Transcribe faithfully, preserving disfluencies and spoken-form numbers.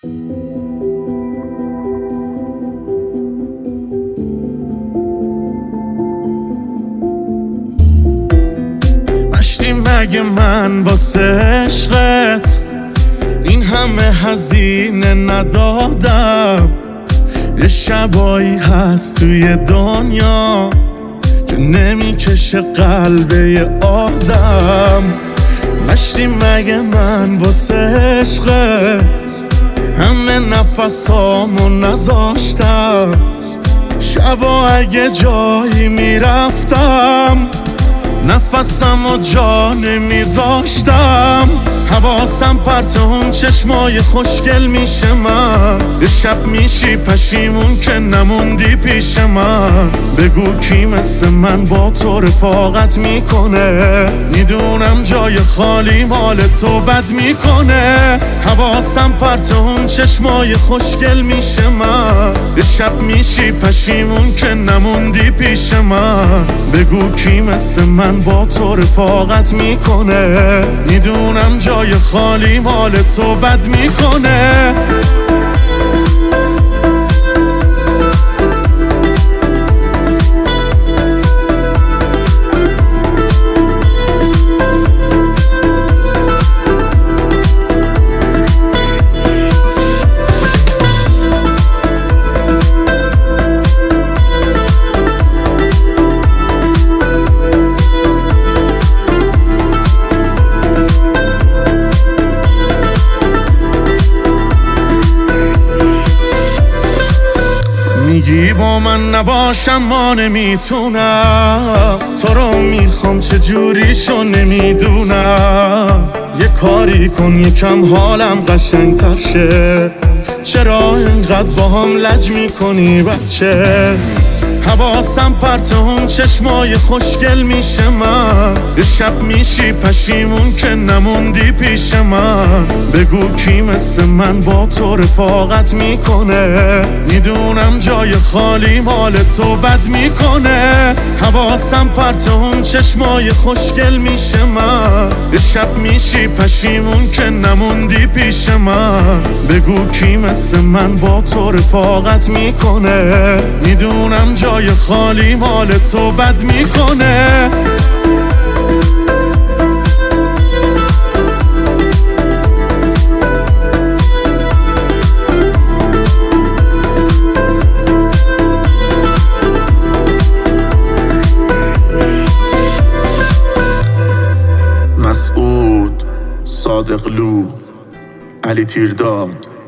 مشتی مگه من واسه عشقت این همه هزینه ندادم؟ یه شبایی هست توی دنیا که نمیکشه قلب یه آدم. مشتی مگه من واسه عشقت همه نفسامو نذاشتم؟ شبا اگه جایی میرفتم نفسم و جا نمیذاشتم. حواسم پرت اون چشمای خوشگل میشه من. یه شب میشی پشیمون که نموندی پیش من. بگو کی مثل من با تو رفاقت میکنه؟ میدونم جای خالی مال تو بد میکنه. حواسم پرت اون چشمای خوشگل میشه من. یه شب میشی پشیمون که نموندی پیش من. بگو کی مثل من با تو رفاقت میکنه؟ میدونم جای خالی مال تو بد میکنه. میگی با من نباشم ما نمیتونم. تو رو میخوام چجوریشو نمیدونم. یه کاری کن یکم حالم قشنگ‌تر شه. چرا اینقدر با هم لج میکنی بچه؟ حواسم پرت اون چشمای خوشگل میشه من. یه شب میشی پشیمون که نموندی پیش من. بگو کی مثل من با تو رفاقت میکنه؟ میدونم جای خالی مال تو بد میکنه. حواسم پرت اون چشمای خوشگل میشه من. یه شب میشی پشیمون که نموندی پیش من. بگو کی مثل من با تو رفاقت میکنه؟ میدونم جای خالی مال تو بد میکنه. مسعود صادقلو، علی تیرداد.